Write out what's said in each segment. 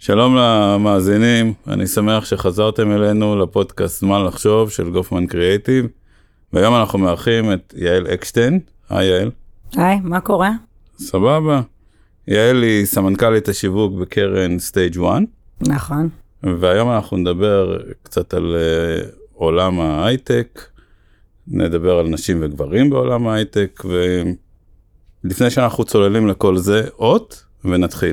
שלום למאזינים, אני שמח שחזרתם אלינו לפודקאסט זמן לחשוב של גופמן קריאייטיב, והיום אנחנו מארחים את יעל אקשטיין. היי יעל. היי, מה קורה? סבבה. יעל היא סמנכ"לית השיווק בקרן סטייג' 1. נכון. והיום אנחנו נדבר קצת על עולם ההייטק, נדבר על נשים וגברים בעולם ההייטק, ולפני שאנחנו צוללים לכל זה, אות ונתחיל.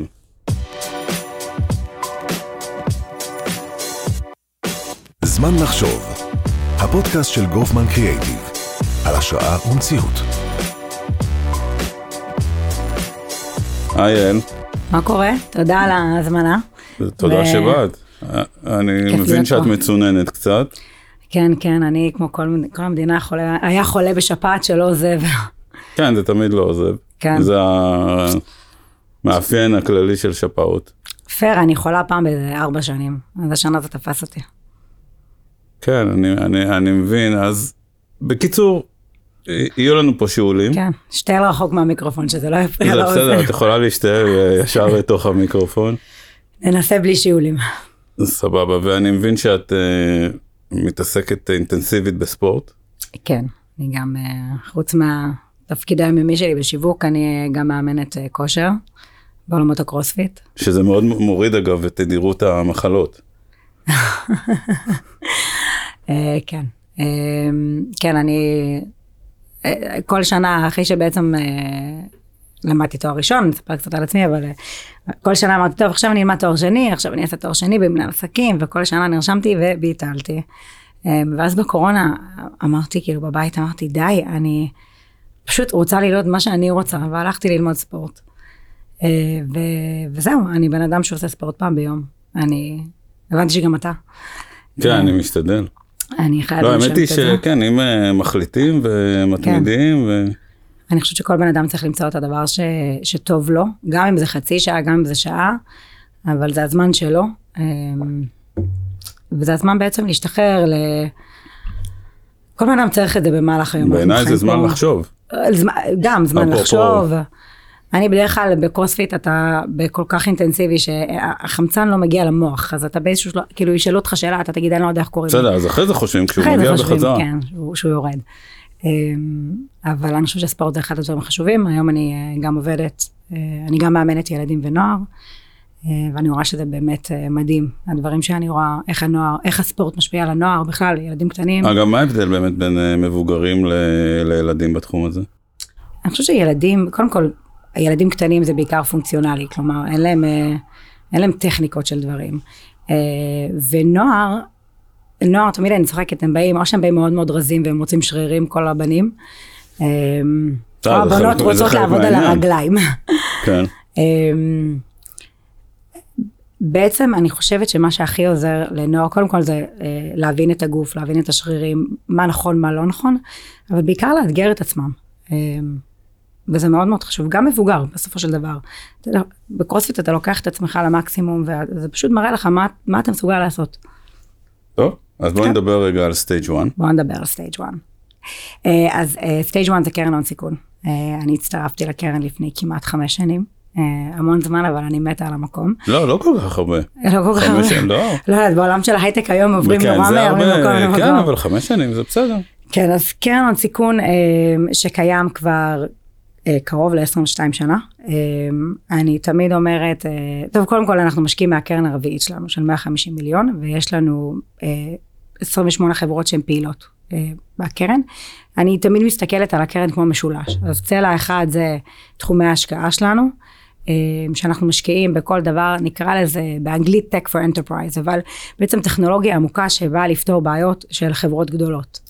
זמן לחשוב, הפודקאסט של גופמן קריאייטיב, על השראה ומציאות. היי יעל. מה קורה? תודה על ההזמנה. תודה שבאת. אני מבין שאת מצוננת קצת. כן, כן, אני כמו כל המדינה היה חולה בשפעת שלא עוזב. כן, זה תמיד לא עוזב. כן. זה המאפיין הכללי של שפעות. פייר, אני חולה פעם ב4 שנים, אז השנה זה תפס אותי. כן, אני מבין, אז בקיצור, יהיו לנו פה שיעולים. כן, שתהיה רחוק מהמיקרופון, שזה לא יפריע לאוזן. זה בסדר, את יכולה להשתעל ישר לתוך המיקרופון. ננסה בלי שיעולים. סבבה, ואני מבין שאת מתעסקת אינטנסיבית בספורט. כן, אני גם, חוץ מהתפקיד היומי שלי בשיווק, אני גם מאמנת כושר, בעולמות הקרוספיט. שזה מאוד מוריד אגב את תדירות המחלות. כן, כן, אני כל שנה אחרי שבעצם למדתי תואר ראשון, אני אספר קצת על עצמי, אבל כל שנה אמרתי, טוב, עכשיו אני אלמד תואר שני, עכשיו אני אעשה תואר שני במנהל עסקים, וכל שנה נרשמתי וביטלתי. ואז בקורונה אמרתי, כאילו בבית אמרתי, די, אני פשוט רוצה ללמוד מה שאני רוצה, והלכתי ללמוד ספורט. וזהו, אני בן אדם שעושה ספורט פעם ביום. אני הבנתי שגם אתה. כן, אני משתדל. אני חייב לא, האמת היא שכן, אם מחליטים ומתמידים אני חושבת שכל בן אדם צריך למצוא את הדבר שטוב לו, גם אם זה חצי שעה, גם אם זה שעה, אבל זה הזמן שלו, וזה הזמן בעצם להשתחרר כל בן אדם צריך את זה במהלך היום. בעיניי זה זמן לחשוב. גם זמן לחשוב. אני בדרך כלל בקרוספיט אתה בכל כך אינטנסיבי שהחמצן לא מגיע למוח, אז אתה באיזשהו שלו, כאילו ישאלו אותך שאלה, אתה תגיד, אני לא יודע איך קוראים. בסדר, אז אחרי זה חושבים כשהוא מגיע בחזרה. כן, שהוא יורד. אבל אני חושבת שהספורט זה אחד הדברים החשובים, היום אני גם עובדת, אני גם מאמנת ילדים ונוער, ואני רואה שזה באמת מדהים, הדברים שאני רואה, איך הספורט משפיע על הנוער, בכלל, ילדים קטנים. אגב, מה ההבדל באמת בין מבוגרים לילדים בתחום הזה? אני חושבת שילדים, קודם כל, הילדים קטנים זה בעיקר פונקציונלי, כלומר, אין להם טכניקות של דברים. ונוער, תמיד אני צוחקת, הם באים, או שהם באים מאוד מאוד רזים, והם רוצים שרירים, כל הבנים. הבנות רוצות לעבוד על הרגליים. כן. בעצם אני חושבת שמה שהכי עוזר לנוער, קודם כל זה להבין את הגוף, להבין את השרירים, מה נכון, מה לא נכון, אבל בעיקר לאתגר את עצמם. וזה מאוד מאוד חשוב, גם מבוגר בסופו של דבר. בקרוספיט אתה לוקח את עצמך למקסימום, וזה פשוט מראה לך מה אתה מסוגל לעשות. טוב, אז בואו נדבר רגע על סטייג' 1. בואו נדבר על סטייג' 1. אז סטייג' 1 זה קרן הון סיכון. אני הצטרפתי לקרן לפני כמעט 5 שנים. המון זמן, אבל אני מתה על המקום. לא כל כך הרבה. לא כל כך הרבה. לא, בעולם של ההייטק היום עוברים נורא מהר ממקום למקום. כן, אבל 5 שנים זה בסדר. כן, אז קרן הון סיכון שקיים כבר קרוב ל-22 שנה. אני תמיד אומרת, טוב, קודם כל אנחנו משקיעים מהקרן הרביעית שלנו, של 150 מיליון, ויש לנו 28 חברות שהן פעילות בקרן. אני תמיד מסתכלת על הקרן כמו משולש. אז צלע אחד זה תחומי ההשקעה שלנו, שאנחנו משקיעים בכל דבר, נקרא לזה באנגלית Tech for Enterprise, אבל בעצם טכנולוגיה עמוקה שבאה לפתור בעיות של חברות גדולות.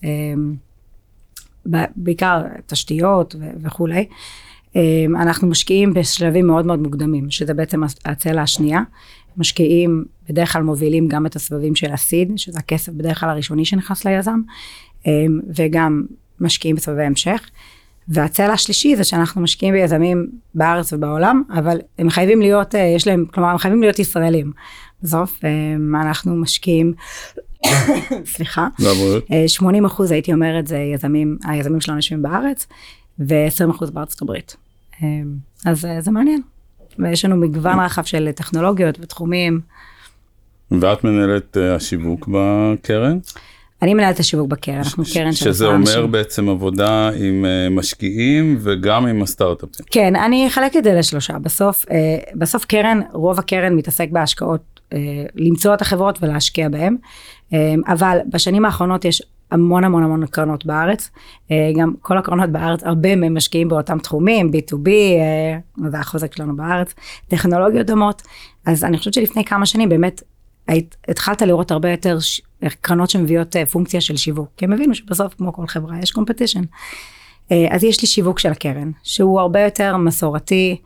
בעיקר תשתיות וכו'. אנחנו משקיעים בשלבים מאוד מאוד מוקדמים, שזה בעצם הצלע השנייה. משקיעים, בדרך כלל מובילים גם את הסבבים של הסיד, שזה הכסף בדרך כלל הראשוני שנכנס ליזם, וגם משקיעים בסבבי המשך. והצלע השלישי זה שאנחנו משקיעים ביזמים בארץ ובעולם, אבל הם חייבים להיות, כלומר, הם חייבים להיות ישראלים. בסוף, אנחנו משקיעים, סליחה, 80% הייתי אומרת זה היזמים שלנו יושבים בארץ, ו20% בארצות הברית. אז זה מעניין. ויש לנו מגוון רחב של טכנולוגיות ותחומים. ואת מנהלת השיווק בקרן? אני מנהלת השיווק בקרן, אנחנו קרן של 10 אנשים. שזה אומר בעצם עבודה עם משקיעים וגם עם הסטארט-אפים. כן, אני אחלק את זה לשלושה. בסוף קרן, רוב הקרן מתעסק בהשקעות, למצוא את החברות ולהשקיע בהן, אבל בשנים האחרונות יש המון קרנות בארץ, גם כל הקרנות בארץ, הרבה מהם משקיעים באותם תחומים, B2B, זה החוזק שלנו בארץ, טכנולוגיות דומות, אז אני חושבת שלפני כמה שנים באמת, התחלת לראות הרבה יותר קרנות שמביאות פונקציה של שיווק, כי הם הבינו שבסוף כמו כל חברה יש קומפטישן. אז יש לי שיווק של הקרן, שהוא הרבה יותר מסורתי,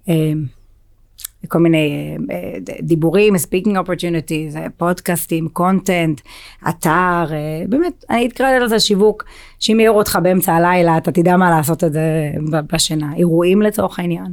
כל מיני דיבורים, speaking opportunities, פודקאסטים, קונטנט, אתר, באמת, אני אתקרא לזה שיווק, שאם יראו אותך באמצע הלילה, אתה תדע מה לעשות את זה בשינה, אירועים לצורך העניין.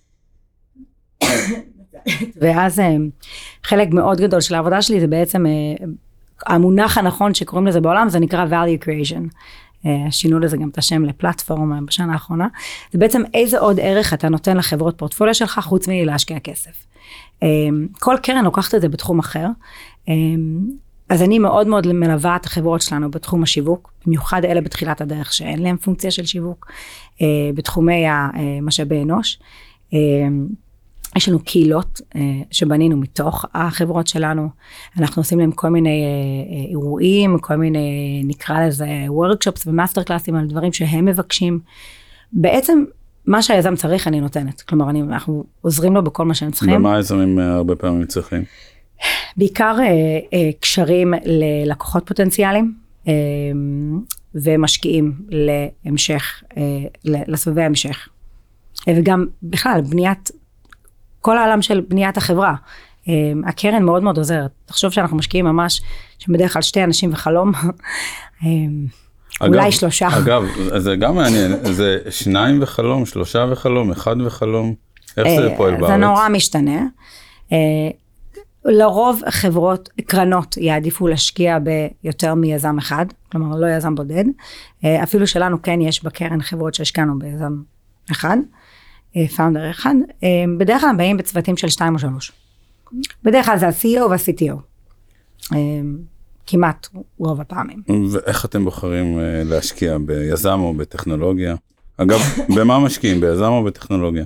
ואז חלק מאוד גדול של העבודה שלי, זה בעצם המונח הנכון שקוראים לזה בעולם, זה נקרא value creation. שינו לזה גם את השם לפלטפורמה בשנה האחרונה, זה בעצם איזה עוד ערך אתה נותן לחברות פורטפוליו שלך, חוץ מלהשקיע כסף. כל קרן לוקחת את זה בתחום אחר, אז אני מאוד מלווה את החברות שלנו בתחום השיווק, במיוחד אלה בתחילת הדרך שאין להם פונקציה של שיווק, בתחומי המשאבי אנוש, יש לנו קהילות שבנינו מתוך החברות שלנו, אנחנו עושים להם כל מיני אירועים, כל מיני נקרא לזה וורקשופס ומאסטר קלאסים על דברים שהם מבקשים. בעצם מה שהיזם צריך אני נותנת, כלומר אנחנו עוזרים לו בכל מה שהם צריכים. ומה היזמים הרבה פעמים צריכים? בעיקר קשרים ללקוחות פוטנציאליים ומשקיעים להמשך, לסבבי המשך. וגם בכלל בניית, כל העולם של בניית החברה, הקרן מאוד מאוד עוזרת. תחשוב שאנחנו משקיעים ממש, שבדרך כלל 2 אנשים וחלום, אולי 3. אגב, זה גם מעניין, זה 2 וחלום, 3 וחלום, 1 וחלום, איך זה פועל בארץ? זה נורא משתנה. לרוב חברות, קרנות, יעדיפו להשקיע ביותר מיזם אחד, כלומר לא יזם בודד, אפילו שלנו כן יש בקרן חברות שהשקענו ביזם אחד, פאונדר אחד, בדרך כלל הם באים בצוותים של 2 או 3. בדרך כלל זה ה-CEO וה-CTO. כמעט רוב הפעמים. ואיך אתם בוחרים להשקיע ביזם או בטכנולוגיה? אגב, במה משקיעים? ביזם או בטכנולוגיה?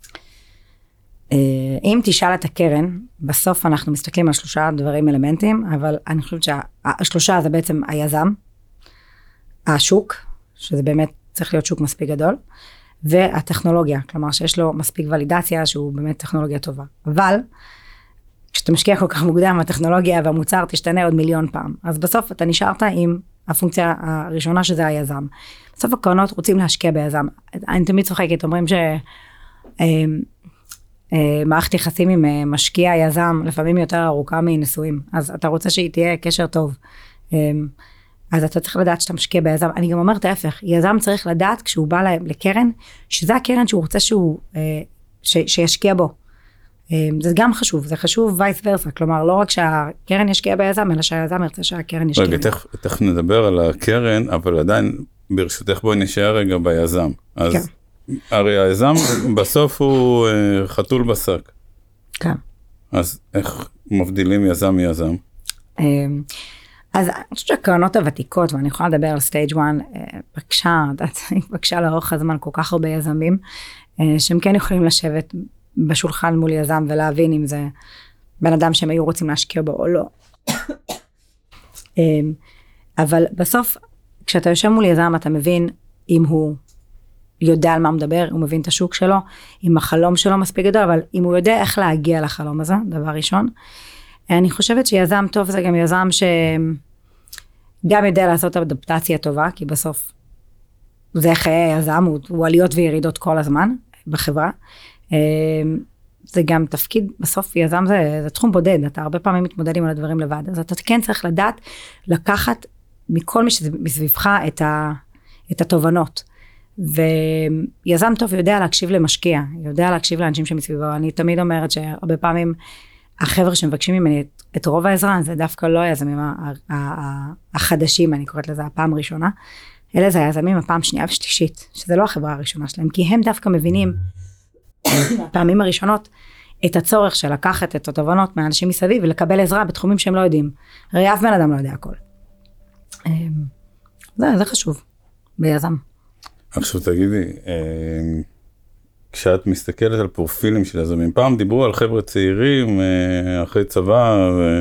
אם תשאל את הקרן, בסוף אנחנו מסתכלים על 3 דברים אלמנטיים, אבל אני חושבת שה3 זה בעצם היזם, השוק, שזה באמת צריך להיות שוק מספיק גדול, והטכנולוגיה, כלומר שיש לו מספיק ולידציה שהוא באמת טכנולוגיה טובה. אבל כשאתה משקיע כל כך מוקדם, הטכנולוגיה והמוצר תשתנה עוד מיליון פעם. אז בסוף אתה נשארת עם הפונקציה הראשונה שזה היזם. בסוף הקרנות רוצים להשקיע ביזם. אני תמיד צוחקת, אומרים שמערכת יחסים עם משקיע יזם, לפעמים יותר ארוכה מנשואים. אז אתה רוצה שהיא תהיה קשר טוב. אז אתה צריך לדעת שאתה משקיע ביזם. אני גם אומרת ההפך, יזם צריך לדעת כשהוא בא לקרן, שזה הקרן שהוא רוצה שישקיע בו. זה גם חשוב, זה חשוב וייס ורסה, כלומר לא רק שהקרן ישקיע ביזם, אלא שהיזם ירצה שהקרן ישקיע. רגע, תכף נדבר על הקרן, אבל עדיין ברשותך בואי נשאר רגע ביזם. אז הרי היזם בסוף הוא חתול בשק. כן. אז איך מבדילים יזם מיזם? אז אני חושבת שהקרנות הוותיקות, ואני יכולה לדבר על סטייג' 1, בקשה לאורך הזמן כל כך הרבה יזמים, שהם כן יכולים לשבת בשולחן מול יזם ולהבין אם זה בן אדם שהם היו רוצים להשקיע בו או לא. אבל בסוף, כשאתה יושב מול יזם, אתה מבין אם הוא יודע על מה מדבר, הוא מבין את השוק שלו, אם החלום שלו מספיק גדול, אבל אם הוא יודע איך להגיע לחלום הזה, דבר ראשון. אני חושבת שיזם טוב זה גם יזם שגם יודע לעשות אדפטציה טובה, כי בסוף זה חיי יזם, הוא עליות וירידות כל הזמן בחברה. זה גם תפקיד, בסוף יזם זה תחום בודד, אתה הרבה פעמים מתמודד עם הדברים לבד, אז אתה כן צריך לדעת לקחת מכל מי שמסביבך את התובנות. ויזם טוב יודע להקשיב למשקיע, יודע להקשיב לאנשים שמסביבו. אני תמיד אומרת שהרבה פעמים החבר'ה שמבקשים ממני את רוב העזרה, זה דווקא לא היזמים החדשים, אני קוראת לזה הפעם הראשונה, אלא זה היזמים הפעם שנייה ושלישית, שזה לא החברה הראשונה שלהם, כי הם דווקא מבינים הפעמים הראשונות, את הצורך של לקחת את התובנות מהאנשים מסביב, ולקבל עזרה בתחומים שהם לא יודעים. הרי אף בן אדם לא יודע הכל. זה חשוב, ביזם. עכשיו תגידי, כשאת מסתכלת על פרופילים של יזמים, פעם דיברו על חבר'ה צעירים, אחרי צבא,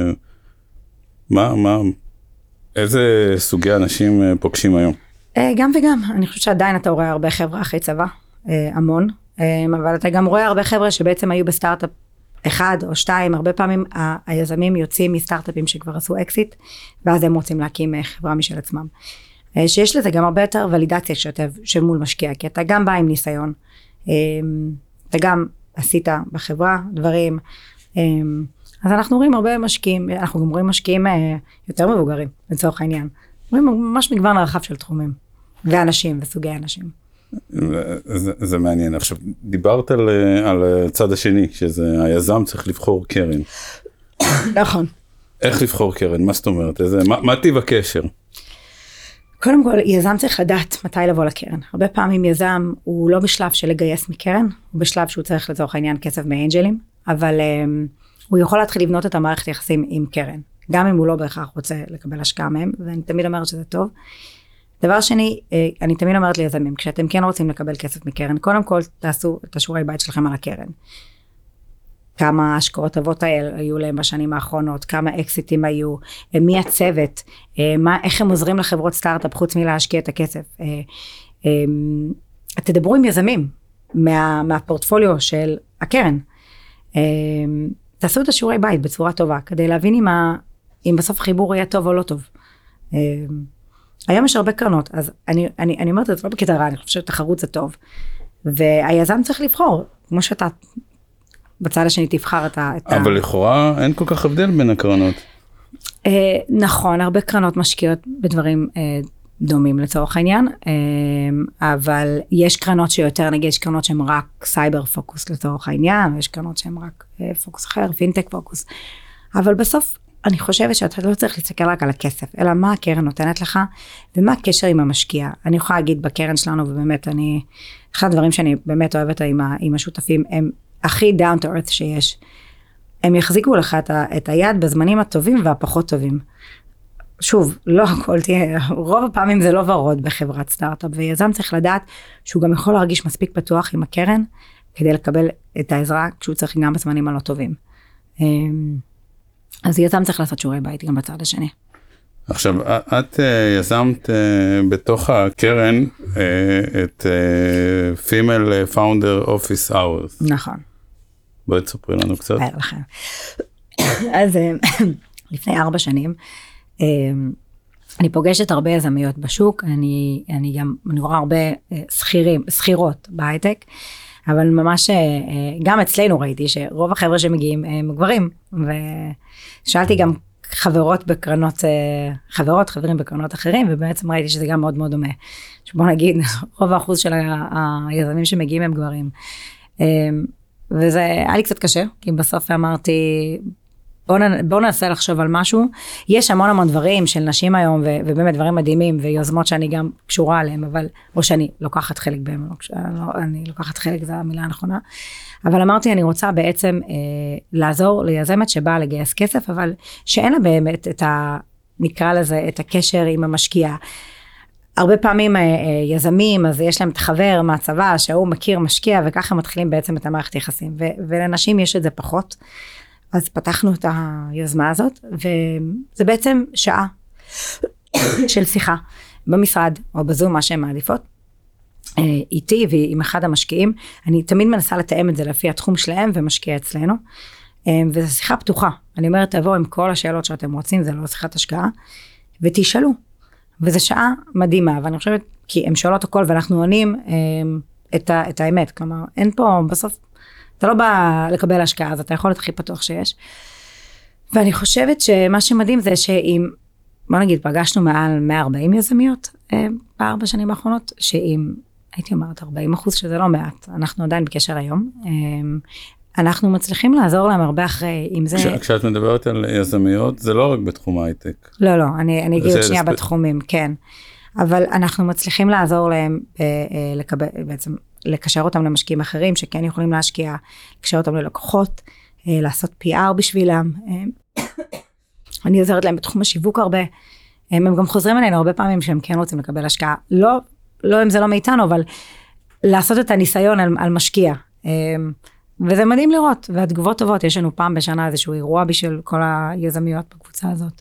איזה סוגי אנשים פוגשים היום? גם וגם, אני חושבת שעדיין אתה רואה הרבה חבר'ה אחרי צבא, המון, אבל אתה גם רואה הרבה חבר'ה שבעצם היו בסטארט-אפ 1 או 2, הרבה פעמים היזמים יוצאים מסטארט-אפים שכבר עשו אקסיט, ואז הם רוצים להקים חברה משל עצמם. שיש לזה גם הרבה יותר ולידציה של מול משקיע, כי אתה גם בא עם ניסיון, אתה גם עשית בחברה דברים, אז אנחנו רואים הרבה משקיעים, אנחנו גם רואים משקיעים יותר מבוגרים, לצורך העניין. רואים ממש מגוון רחב של תחומים, ואנשים וסוגי אנשים. זה מעניין. עכשיו, דיברת על הצד השני, שזה היזם צריך לבחור קרן. נכון. איך לבחור קרן? מה זאת אומרת? מה טיב הקשר? קודם כל, יזם צריך לדעת מתי לבוא לקרן. הרבה פעמים יזם הוא לא בשלב של לגייס מקרן, הוא בשלב שהוא צריך לצורך העניין כסף מאנג'לים, אבל הוא יכול להתחיל לבנות את המערכת יחסים עם קרן, גם אם הוא לא בהכרח רוצה לקבל השקעה מהם, ואני תמיד אומרת שזה טוב. דבר שני, אני תמיד אומרת ליזמים, כשאתם כן רוצים לקבל כסף מקרן, קודם כל תעשו את השיעורי בית שלכם על הקרן. כמה השקעות טובות היו להם בשנים האחרונות, כמה אקסיטים היו, מי הצוות, איך הם עוזרים לחברות סטארט-אפ חוץ מלהשקיע את הכסף. תדברו עם יזמים מהפורטפוליו של הקרן. תעשו את השיעורי בית בצורה טובה, כדי להבין אם בסוף חיבור יהיה טוב או לא טוב. היום יש הרבה קרנות, אז אני אומרת את זה לא בקטע רע, אני חושבת שתחרות זה טוב. והיזם צריך לבחור, כמו שאתה בצד השני תבחר את אבל לכאורה אין כל כך הבדל בין הקרנות. נכון, הרבה קרנות משקיעות בדברים דומים לצורך העניין, אבל יש קרנות שיותר, נגיד יש קרנות שהן רק סייבר פוקוס לצורך העניין, ויש קרנות שהן רק פוקוס אחר, פינטק פוקוס, אבל בסוף אני חושבת שאתה לא צריך להסתכל רק על הכסף, אלא מה הקרן נותנת לך, ומה הקשר עם המשקיע. אני יכולה להגיד בקרן שלנו, ובאמת אחד הדברים שאני באמת אוהבת עם השותפים, הם הכי down to earth שיש. הם יחזיקו לך את היד בזמנים הטובים והפחות טובים. שוב, לא הכל תהיה, רוב הפעמים זה לא ורוד בחברת סטארט-אפ, ויזם צריך לדעת שהוא גם יכול להרגיש מספיק פתוח עם הקרן, כדי לקבל את העזרה כשהוא צריך גם בזמנים הלא טובים. אז יזם צריך לעשות שיעורי בית גם בצד השני. עכשיו, את יזמת בתוך הקרן את Female Founder Office Hours. נכון. בואי תספרי לנו קצת. לכם. אז לפני 4 שנים, אני פוגשת הרבה יזמיות בשוק, אני רואה הרבה שכירות בהייטק, אבל ממש, גם אצלנו ראיתי שרוב החבר'ה שמגיעים הם גברים, ושאלתי גם חברים בקרנות אחרים, ובעצם ראיתי שזה גם מאוד מאוד דומה. שבוא נגיד, רוב האחוז של היזמים שמגיעים הם גברים. וזה היה לי קצת קשה, כי בסוף אמרתי, בואו ננסה לחשוב על משהו. יש המון דברים של נשים היום, ובאמת דברים מדהימים, ויוזמות שאני גם קשורה עליהם, אבל, או שאני לוקחת חלק בהם, אני לוקחת חלק, זו המילה הנכונה. אבל אמרתי, אני רוצה בעצם לעזור ליזמת שבאה לגייס כסף, אבל שאין לה באמת נקרא לזה, את הקשר עם המשקיע. הרבה פעמים יזמים, אז יש להם את חבר מהצבא, שהוא מכיר משקיע, וככה מתחילים בעצם את המערכת יחסים, ולנשים יש את זה פחות. אז פתחנו את היוזמה הזאת, וזה בעצם שעה של שיחה במשרד, או בזום, מה שהן מעדיפות, איתי ועם אחד המשקיעים. אני תמיד מנסה לתאם את זה לפי התחום שלהם, ומשקיע אצלנו, וזו שיחה פתוחה. אני אומרת, תבואו עם כל השאלות שאתם רוצים, זה לא שיחת השקעה, ותשאלו. וזו שעה מדהימה, ואני חושבת, כי הם שואלות הכל, ואנחנו עונים את האמת. כלומר, אין פה בסוף, אתה לא בא לקבל השקעה, אז אתה יכול להיות הכי פתוח שיש. ואני חושבת שמה שמדהים זה שאם, בוא נגיד, פגשנו מעל 140 יזמיות ב4 שנים האחרונות, שאם, הייתי אומרת 40%, שזה לא מעט, אנחנו עדיין בקשר היום, אנחנו מצליחים לעזור להם הרבה אחרי, אם זה... כשאת מדברת על יזמיות, זה לא רק בתחום ההייטק. לא, אני אגיד שנייה בתחומים, כן. אבל אנחנו מצליחים לעזור להם לקבל, בעצם, לקשר אותם למשקיעים אחרים, שכן יכולים להשקיע, לקשר אותם ללקוחות, לעשות PR בשבילם. אני עוזרת להם בתחום השיווק הרבה. הם גם חוזרים אלינו הרבה פעמים שהם כן רוצים לקבל השקעה. לא אם זה לא מאיתנו, אבל לעשות את הניסיון על משקיע. וזה מדהים לראות, והתגובות טובות. יש לנו פעם בשנה איזשהו אירוע בשביל כל היזמיות בקבוצה הזאת.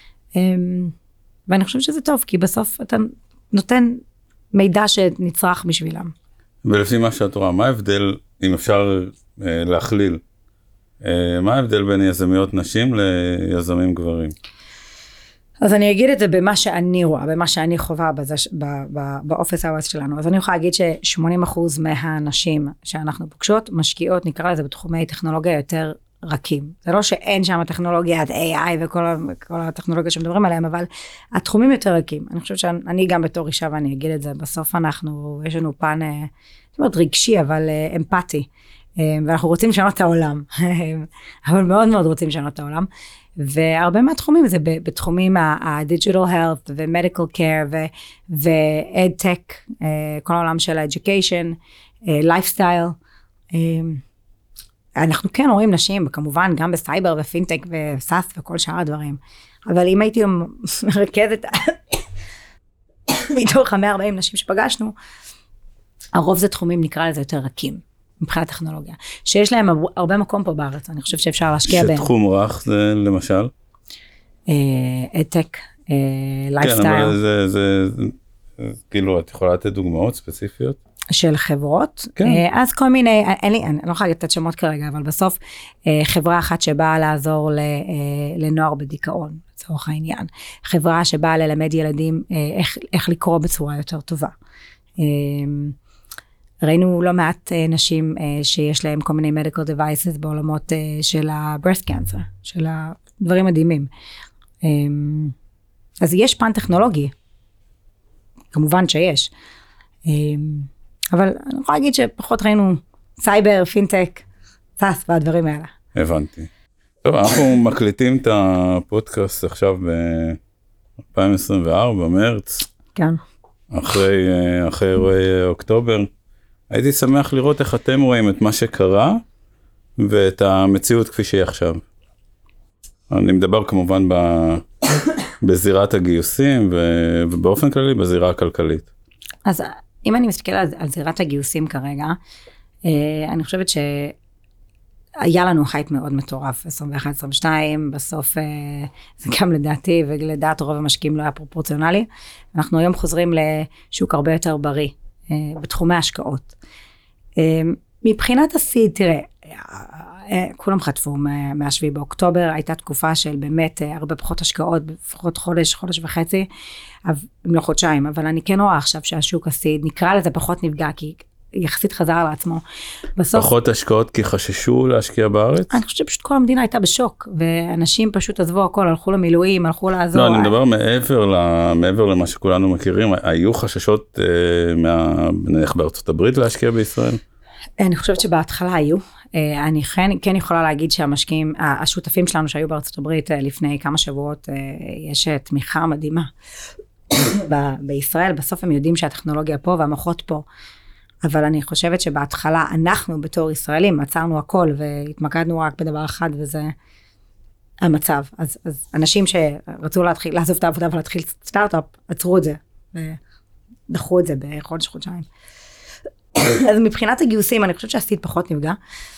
ואני חושבת שזה טוב, כי בסוף אתה נותן מידע שנצרך בשבילם. ולפי מה שאת רואה, מה ההבדל, אם אפשר להכליל, מה ההבדל בין יזמיות נשים ליזמים גברים? אז אני אגיד את זה במה שאני רואה, במה שאני חווה באופס האווס שלנו. אז אני יכולה להגיד ש80% מהנשים שאנחנו פוגשות, משקיעות, נקרא לזה בתחומי טכנולוגיה יותר רכים. זה לא שאין שם טכנולוגיית AI וכל הטכנולוגיה שמדברים עליהם, אבל התחומים יותר רכים. אני חושבת שאני גם בתור אישה, ואני אגיד את זה, בסוף יש לנו פן, זאת אומרת רגשי, אבל אמפתי. ואנחנו רוצים לשנות את העולם. אבל מאוד מאוד רוצים לשנות את העולם. והרבה מהתחומים זה בתחומים ה-digital health ו-medical care ו-edtech, כל העולם של ה-education, lifestyle. אנחנו כן רואים נשים, כמובן גם בסייבר ופינטק וסאס וכל שאר הדברים. אבל אם הייתי מרכזת מתוך 140 נשים שפגשנו, הרוב זה תחומים נקרא לזה יותר רכים. מבחינת טכנולוגיה, שיש להם הרבה מקום פה בארץ, אני חושבת שאפשר להשקיע בהם. שתחום רך זה למשל? אדטק, לייפסטייל. כן, אבל זה, כאילו, את יכולה לתת דוגמאות ספציפיות? של חברות? כן. אז כל מיני, אני לא יכולה לתת שמות כרגע, אבל בסוף חברה אחת שבאה לעזור לנוער בדיכאון, לצורך העניין. חברה שבאה ללמד ילדים איך לקרוא בצורה יותר טובה. ראינו לא מעט נשים שיש להם כל מיני medical devices בעולמות של ה-breast cancer, של הדברים מדהימים. אז יש פן טכנולוגי, כמובן שיש. אבל אני יכולה להגיד שפחות ראינו סייבר, פינטק, סאס והדברים האלה. הבנתי. טוב, אנחנו מקליטים את הפודקאסט עכשיו ב-2024, במרץ. כן. אחרי אירועי אוקטובר. הייתי שמח לראות איך אתם רואים את מה שקרה, ואת המציאות כפי שהיא עכשיו. אני מדבר כמובן בזירת הגיוסים, ובאופן כללי בזירה הכלכלית. אז אם אני מסתכל על זירת הגיוסים כרגע, אני חושבת שהיה לנו חייט מאוד מטורף, 21-22, בסוף זה גם לדעתי, ולדעת רוב המשקיעים לא היה פרופורציונלי. אנחנו היום חוזרים לשוק הרבה יותר בריא, בתחומי השקעות. מבחינת הסיד, תראה, כולם חטפו מה-7 באוקטובר, הייתה תקופה של באמת הרבה פחות השקעות, לפחות חודש וחצי, אם לא חודשיים, אבל אני כן רואה עכשיו שהשוק הסיד, נקרא לזה פחות נפגע, כי יחסית חזר על עצמו. בסוף, פחות השקעות כי חששו להשקיע בארץ? אני חושבת שפשוט כל המדינה הייתה בשוק, ואנשים פשוט עזבו הכל, הלכו למילואים, הלכו לעזור. לא, אני מדבר מעבר למה שכולנו מכירים, היו חששות נניח בארצות הברית להשקיע בישראל? אני חושבת שבהתחלה היו. אני כן יכולה להגיד שהמשקיעים, השותפים שלנו שהיו בארצות הברית לפני כמה שבועות, יש תמיכה מדהימה בישראל. בסוף הם יודעים שהטכנולוגיה פה והמוחות פה. אבל אני חושבת שבהתחלה אנחנו בתור ישראלים עצרנו הכל והתמקדנו רק בדבר אחד, וזה המצב. אז אנשים שרצו לעזוב את העבודה ולהתחיל סטארט-אפ, עצרו את זה ודחו את זה בחודש, חודשיים. אז מבחינת הגיוסים, אני חושבת שהסיד פחות נפגע.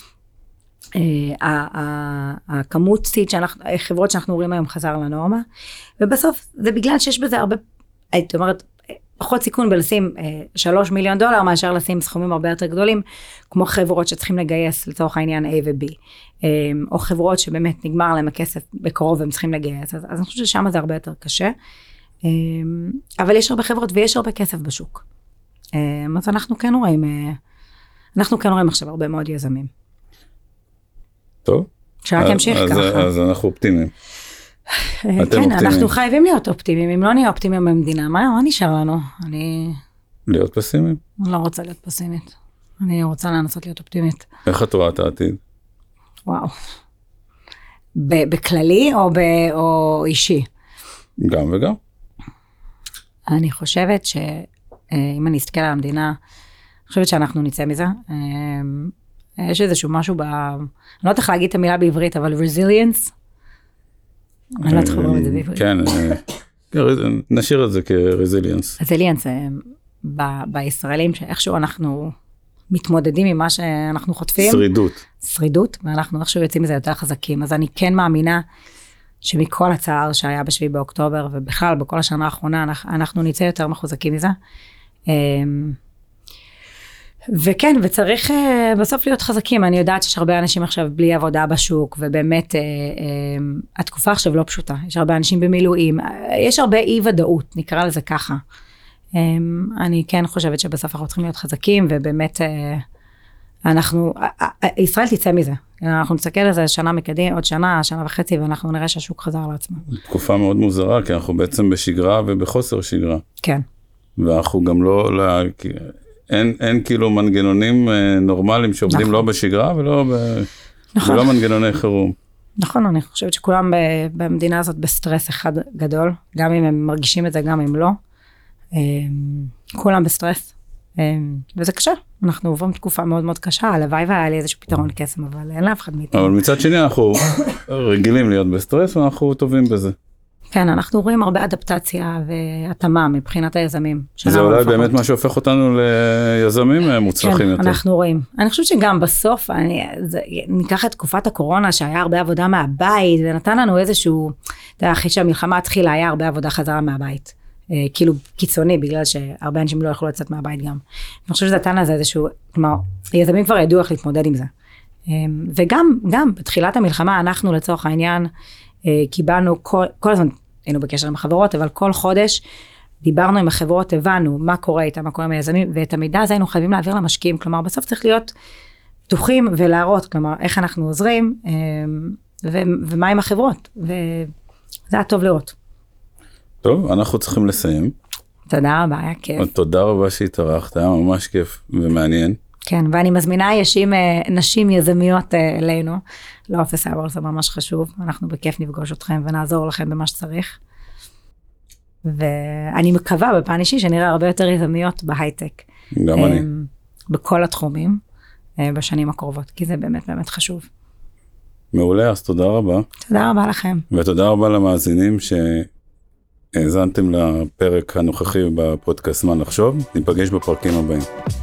הכמות סיד, חברות שאנחנו רואים היום חזר לנורמה, ובסוף זה בגלל שיש בזה הרבה, הייתי אומרת, פחות סיכון בלשים $3 מיליון, מאשר לשים סכומים הרבה יותר גדולים, כמו חברות שצריכים לגייס לצורך העניין A ו-B, או חברות שבאמת נגמר להם הכסף בקרוב והם צריכים לגייס, אז אני חושבת ששם זה הרבה יותר קשה, אבל יש הרבה חברות ויש הרבה כסף בשוק. אז אנחנו כן רואים עכשיו הרבה מאוד יזמים. טוב. שרק ימשיך ככה. אז אנחנו אופטימיים. כן, אנחנו חייבים להיות אופטימיים. אם לא נהיה אופטימיים במדינה, מה נשאר לנו? להיות פסימיים? אני לא רוצה להיות פסימית. אני רוצה לנסות להיות אופטימית. איך את רואה את העתיד? וואו. בכללי או אישי? גם וגם. אני חושבת שאם אני אסתכל על המדינה, אני חושבת שאנחנו נצא מזה. יש איזשהו משהו אני לא יודעת איך להגיד את המילה בעברית, אבל resilience, אני לא יודעת איך לומר את זה בעברית. כן, נשאיר את זה כ-resilience. resilience, בישראלים שאיכשהו אנחנו מתמודדים עם מה שאנחנו חוטפים. שרידות, ואנחנו איכשהו יוצאים מזה יותר חזקים. אז אני כן מאמינה שמכל הצער שהיה ב7 באוקטובר, ובכלל בכל השנה האחרונה, אנחנו נצא יותר מחוזקים מזה. וכן, וצריך בסוף להיות חזקים. אני יודעת שיש הרבה אנשים עכשיו בלי עבודה בשוק, ובאמת התקופה עכשיו לא פשוטה. יש הרבה אנשים במילואים, יש הרבה אי ודאות, נקרא לזה ככה. אני כן חושבת שבסוף אנחנו צריכים להיות חזקים, ובאמת ישראל תצא מזה. אנחנו נסתכל על זה שנה מקדים, עוד שנה וחצי, ואנחנו נראה שהשוק חזר לעצמו. תקופה מאוד מוזרה, כי אנחנו בעצם בשגרה ובחוסר שגרה. כן. ואנחנו גם לא, אין כאילו מנגנונים נורמליים שעובדים לא בשגרה ולא מנגנוני חירום. נכון, אני חושבת שכולם במדינה הזאת בסטרס אחד גדול, גם אם הם מרגישים את זה, גם אם לא. כולם בסטרס. וזה קשה, אנחנו עוברים תקופה מאוד מאוד קשה, הלוואי והיה לי איזשהו פתרון קסם, אבל אין לאף אחד מאיתנו. אבל מצד שני אנחנו רגילים להיות בסטרס, ואנחנו טובים בזה. כן, אנחנו רואים הרבה אדפטציה והתאמה מבחינת היזמים. זה אולי באמת מה שהופך אותנו ליזמים מוצלחים יותר. כן, אנחנו רואים. אני חושבת שגם בסוף, ניקח את תקופת הקורונה, שהיה הרבה עבודה מהבית, ונתן לנו איזשהו, אחרי שהמלחמה התחילה, היה הרבה עבודה חזרה מהבית. כאילו קיצוני, בגלל שהרבה אנשים לא יכולו לצאת מהבית גם. אני חושבת שזה נתן לזה איזשהו, כלומר, היזמים כבר ידעו איך להתמודד עם זה. וגם בתחילת המלחמה, אנחנו לצורך העניין, קיבלנו כל הזמן, היינו בקשר עם החברות, אבל כל חודש דיברנו עם החברות, הבנו מה קורה איתם, מה קורה עם היזמים, ואת המידע הזה היינו חייבים להעביר למשקיעים, כלומר, בסוף צריך להיות פתוחים ולהראות, כלומר, איך אנחנו עוזרים, ומה עם החברות, וזה היה טוב לראות. טוב, אנחנו צריכים לסיים. תודה רבה, היה כיף. תודה רבה שהתארחת, היה ממש כיף ומעניין. כן, ואני מזמינה נשים יזמיות אלינו, לאופס האוור, זה ממש חשוב, אנחנו בכיף נפגוש אתכם ונעזור לכם במה שצריך. ואני מקווה בפן אישי שנראה הרבה יותר יזמיות בהייטק. גם אני. בכל התחומים, בשנים הקרובות, כי זה באמת באמת חשוב. מעולה, אז תודה רבה. תודה רבה לכם. ותודה רבה למאזינים שהאזנתם לפרק הנוכחי בפודקאסט זמן לחשוב. ניפגש בפרקים הבאים.